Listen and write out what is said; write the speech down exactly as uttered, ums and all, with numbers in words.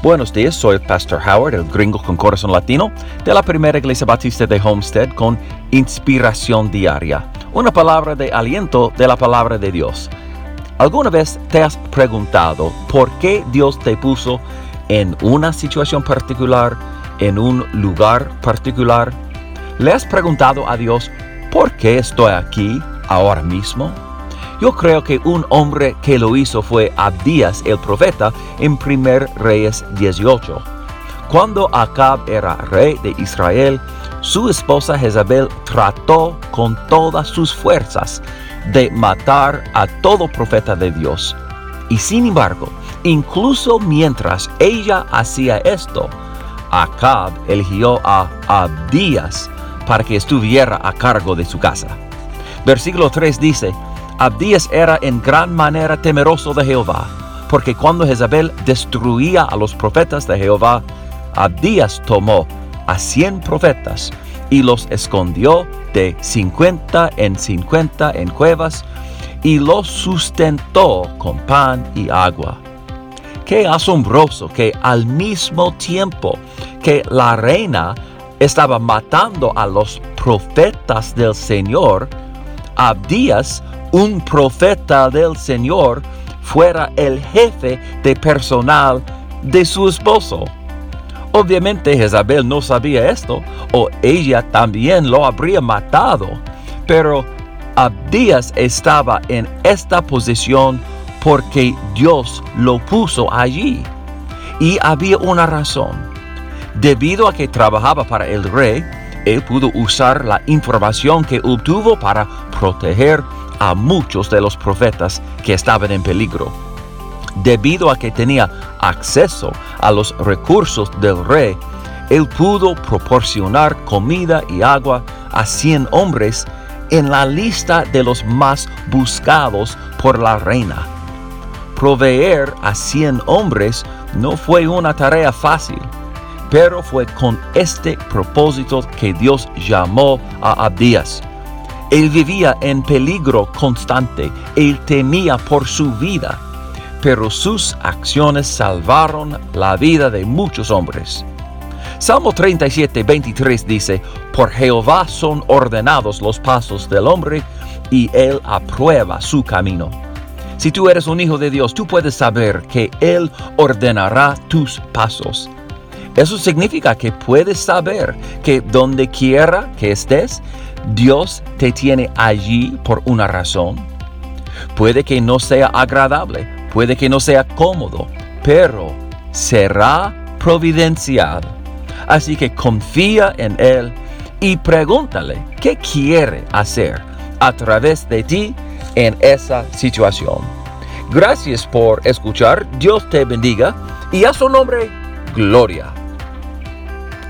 Buenos días, soy el Pastor Howard, el gringo con corazón latino, de la Primera Iglesia Bautista de Homestead con Inspiración Diaria, una palabra de aliento de la palabra de Dios. ¿Alguna vez te has preguntado por qué Dios te puso en una situación particular, en un lugar particular? ¿Le has preguntado a Dios por qué estoy aquí ahora mismo? Yo creo que un hombre que lo hizo fue Abdías el profeta en Primer Reyes dieciocho. Cuando Acab era rey de Israel, su esposa Jezabel trató con todas sus fuerzas de matar a todo profeta de Dios. Y sin embargo, incluso mientras ella hacía esto, Acab eligió a Abdías para que estuviera a cargo de su casa. Versículo tres dice: Abdías era en gran manera temeroso de Jehová, porque cuando Jezabel destruía a los profetas de Jehová, Abdías tomó a cien profetas y los escondió de cincuenta en cincuenta en cuevas y los sustentó con pan y agua. Qué asombroso que al mismo tiempo que la reina estaba matando a los profetas del Señor, Abdías, un profeta del Señor, fuera el jefe de personal de su esposo. Obviamente Jezabel no sabía esto, o ella también lo habría matado, pero Abdías estaba en esta posición porque Dios lo puso allí. Y había una razón. Debido a que trabajaba para el rey, él pudo usar la información que obtuvo para proteger a muchos de los profetas que estaban en peligro. Debido a que tenía acceso a los recursos del rey, él pudo proporcionar comida y agua a cien hombres en la lista de los más buscados por la reina. Proveer a cien hombres no fue una tarea fácil, pero fue con este propósito que Dios llamó a Abdías. Él vivía en peligro constante, él temía por su vida, pero sus acciones salvaron la vida de muchos hombres. Salmo treinta y siete, veintitrés dice: Por Jehová son ordenados los pasos del hombre, y él aprueba su camino. Si tú eres un hijo de Dios, tú puedes saber que él ordenará tus pasos. Eso significa que puedes saber que donde quiera que estés, Dios te tiene allí por una razón. Puede que no sea agradable, puede que no sea cómodo, pero será providencial. Así que confía en Él y pregúntale qué quiere hacer a través de ti en esa situación. Gracias por escuchar, Dios te bendiga y a su nombre, gloria.